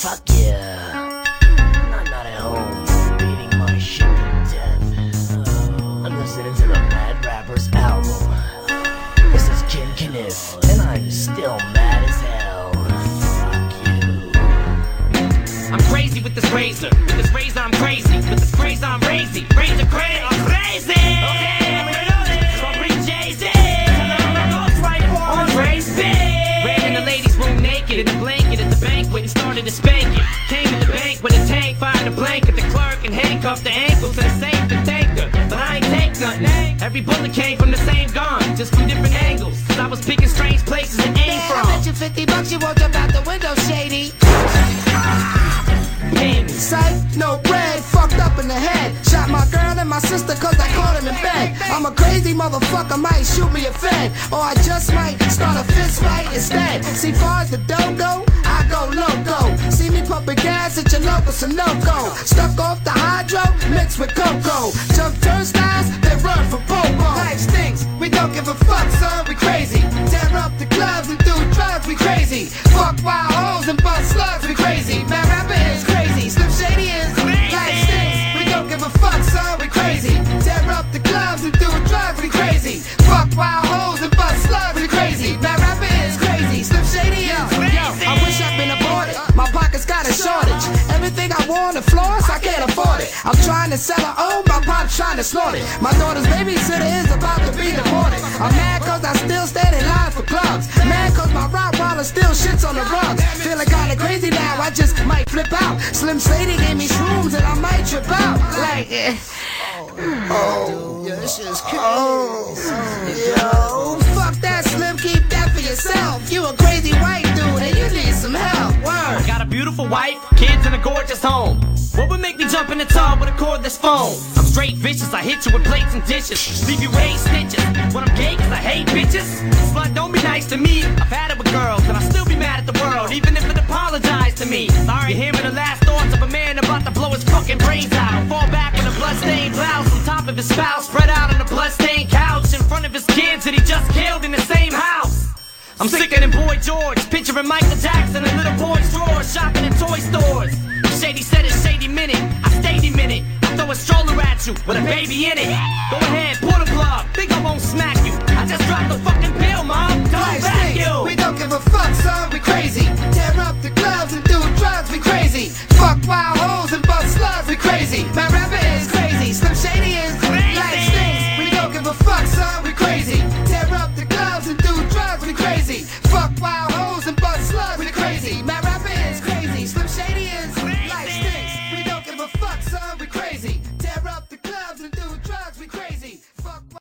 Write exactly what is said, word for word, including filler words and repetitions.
Fuck yeah. I'm not at home, beating my shit to death. I'm listening to the Mad Rappers album. This is Ken Kniff, and I'm still mad as hell. Fuck you. I'm crazy with this razor. With this razor, I'm crazy. With this razor, I'm crazy. Razor crazy, I'm crazy. Okay, we know this. So bring Jay-Z. On race big. Ran in the ladies' room naked in a blanket at the banquet and started to spank it. Came in the bank with a tank, fired a blanket. The clerk and handcuffed the ankles and the safe to thank her. But I ain't take nothing. Every bullet came from the same gun, just from different angles. Cause I was picking strange places to aim from. I bet you fifty bucks you won't jump out the window, shady. Sight, no bread, fucked up in the head. Shot my girl and my sister cause I caught him in bed. I'm a crazy motherfucker, might shoot me a fed. Or I just might start a fist fight instead. See, far as the dough go, I go loco. See me pumping gas at your local Sunoco. Stuck off the hydro, mixed with cocoa. Jump turnstiles, then run for popo. Life stinks, we don't give a fuck, son, we crazy. Tear up the clubs and do drugs, we crazy. Fuck wild hoes and bust slugs, we crazy. Man, rapping is crazy, Slim Shady is crazy. Life stinks, we don't give a fuck, son, we crazy. Tear up the clubs and do drugs, we crazy. Fuck wild hoes and bust slugs, we crazy. Man, rapping is crazy, Slim Shady is crazy. Yo, I wish I'd been aborted, my pockets got a shortage. Everything I want to floss, I can't afford it. I'm trying to sell her own, my pop's trying to snort it. My daughter's babysitter is about to be deported. I'm mad cause I still stand in line for clubs. Mad cause my Rottweiler still shits on the rugs. Feeling kinda crazy now, I just might flip out. Slim Shady gave me shrooms and I might trip out. Like, eh. Oh, yeah, this shit's crazy. Oh, yo, fuck that, Slim, keep that for yourself. You a crazy white dude and you need some help. Word. I got a beautiful wife, kids, and a gorgeous home. What would make me jump in the tub with a cordless phone? I'm straight vicious, I hit you with plates and dishes. Leave you raised stitches. When I'm gay, cause I hate bitches. Slut, don't be nice to me. I've had it with girls, and I still be mad at the world, even if it apologized to me. Sorry, hearing the last thoughts of a man about to blow his fucking brains out. I'll fall back with a bloodstained blouse on top of his spouse, spread out on a bloodstained couch in front of his kids that he just killed in the same house. I'm sicker than Boy George, picturing Michael Jackson in little boy's drawers, shopping in toy stores. Shady said it's Shady Minute, I stayed a minute. I throw a stroller at you with a baby in it. Go ahead, pull the plug, think I won't smack you. I just dropped the fucking pill, mom, don't back you. We don't give a fuck, son, we crazy. Tear up the clubs and do drugs, we crazy. Fuck wild hoes and bust slugs, we crazy. My rapper is crazy, Slim Shady is crazy. Life stinks, we don't give a fuck, son, we crazy. Tear up the clubs and do drugs, we crazy. Fuck wild hoes and bust slugs, we crazy.